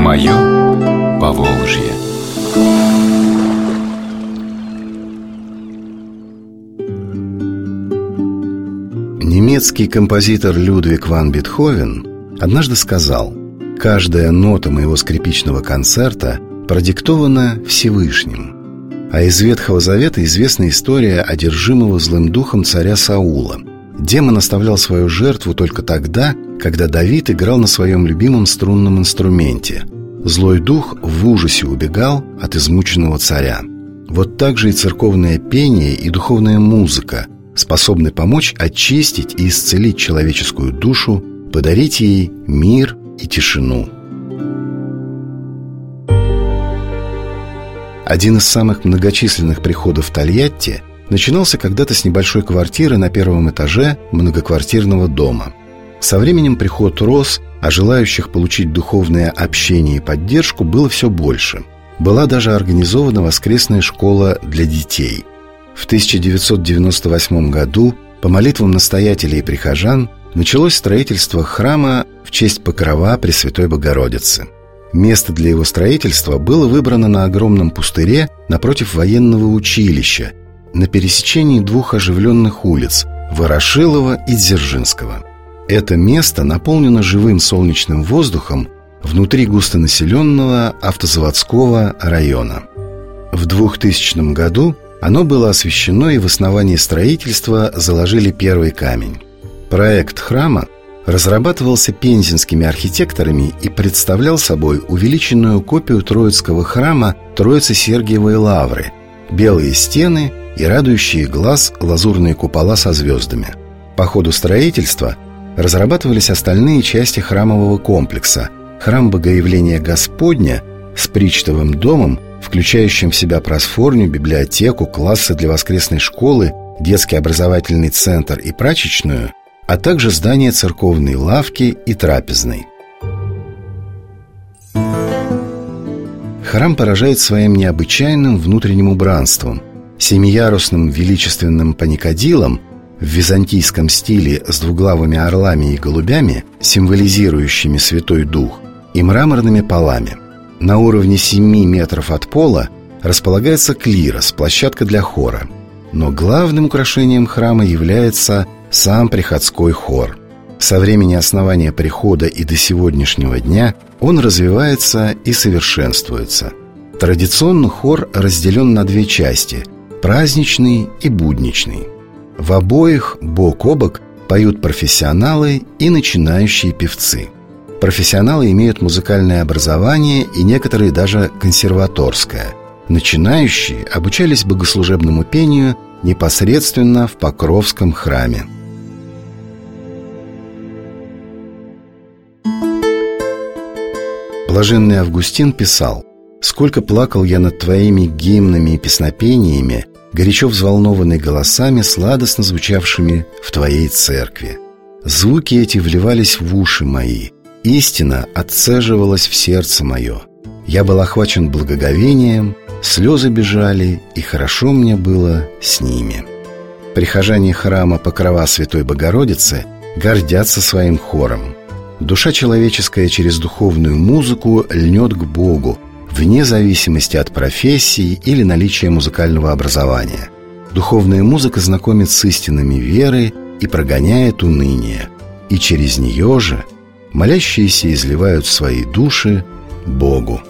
Мое Поволжье. Немецкий композитор Людвиг ван Бетховен однажды сказал: «Каждая нота моего скрипичного концерта продиктована Всевышним». А из Ветхого Завета известна история одержимого злым духом царя Саула. Демон оставлял свою жертву только тогда, когда Давид играл на своем любимом струнном инструменте. Злой дух в ужасе убегал от измученного царя. Вот так же и церковное пение и духовная музыка способны помочь очистить и исцелить человеческую душу, подарить ей мир и тишину. Один из самых многочисленных приходов Тольятти начинался когда-то с небольшой квартиры на первом этаже многоквартирного дома. Со временем приход рос, а желающих получить духовное общение и поддержку было все больше. Была даже организована воскресная школа для детей. В 1998 году по молитвам настоятелей и прихожан началось строительство храма в честь Покрова Пресвятой Богородицы. Место для его строительства было выбрано на огромном пустыре напротив военного училища, на пересечении двух оживленных улиц – Ворошилова и Дзержинского. Это место наполнено живым солнечным воздухом внутри густонаселенного автозаводского района. В 2000 году оно было освящено, и в основании строительства заложили первый камень. Проект храма разрабатывался пензенскими архитекторами и представлял собой увеличенную копию Троицкого храма Троицы-Сергиевой Лавры, белые стены и радующие глаз лазурные купола со звездами. По ходу строительства разрабатывались остальные части храмового комплекса: храм Богоявления Господня с причтовым домом, включающим в себя просфорню, библиотеку, классы для воскресной школы, детский образовательный центр и прачечную, а также здание церковной лавки и трапезной. Храм поражает своим необычайным внутренним убранством, семиярусным величественным паникадилом в византийском стиле с двуглавыми орлами и голубями, символизирующими Святой Дух, и мраморными полами. На уровне 7 метров от пола располагается клирос, площадка для хора. Но главным украшением храма является сам приходской хор. Со времени основания прихода и до сегодняшнего дня он развивается и совершенствуется. Традиционно хор разделен на две части – праздничный и будничный. В обоих бок о бок поют профессионалы и начинающие певцы. Профессионалы имеют музыкальное образование и некоторые даже консерваторское. Начинающие обучались богослужебному пению непосредственно в Покровском храме. Блаженный Августин писал: «Сколько плакал я над твоими гимнами и песнопениями, горячо взволнованный голосами, сладостно звучавшими в твоей церкви. Звуки эти вливались в уши мои, истина отцеживалась в сердце мое. Я был охвачен благоговением, слезы бежали, и хорошо мне было с ними». Прихожане храма Покрова Святой Богородицы гордятся своим хором. Душа человеческая через духовную музыку льнет к Богу, вне зависимости от профессии или наличия музыкального образования. Духовная музыка знакомит с истинами веры и прогоняет уныние. И через нее же молящиеся изливают свои души Богу.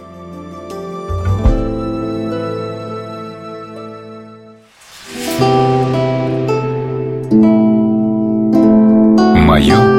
Мое